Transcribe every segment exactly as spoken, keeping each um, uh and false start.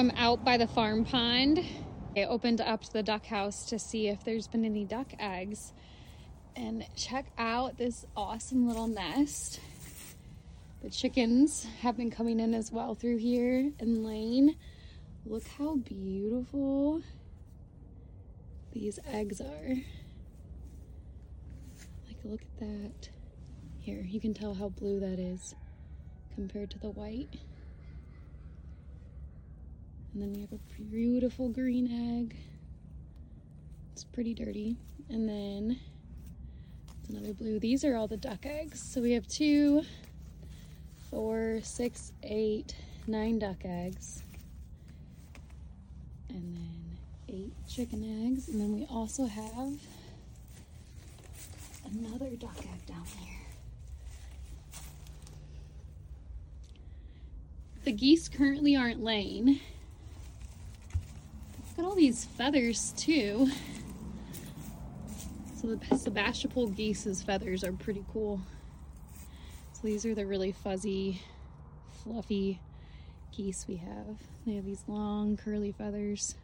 I'm out by the farm pond. I opened up the duck house to see if there's been any duck eggs. And check out this awesome little nest. The chickens have been coming in as well through here and laying. Look how beautiful these eggs are. Like, look at that. Here, you can tell how blue that is compared to the white. And then we have a beautiful green egg. It's pretty dirty. And then another blue. These are all the duck eggs. So we have two, four, six, eight, nine duck eggs. And then eight chicken eggs. And then we also have another duck egg down there. The geese currently aren't laying. Look at all these feathers too. So the Sebastopol geese's feathers are pretty cool. So these are the really fuzzy, fluffy geese we have. They have these long curly feathers.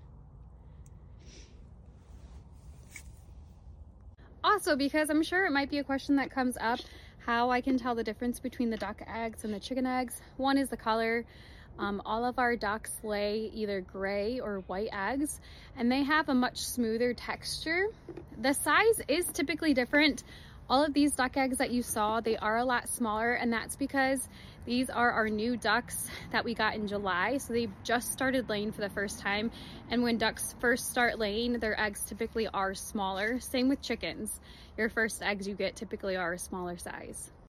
Also, because I'm sure it might be a question that comes up, how I can tell the difference between the duck eggs and the chicken eggs. One is the color. Um, all of our ducks lay either gray or white eggs, and they have a much smoother texture. The size is typically different. All of these duck eggs that you saw, they are a lot smaller, and that's because these are our new ducks that we got in July. So they just started laying for the first time, and when ducks first start laying, their eggs typically are smaller. Same with chickens. Your first eggs you get typically are a smaller size.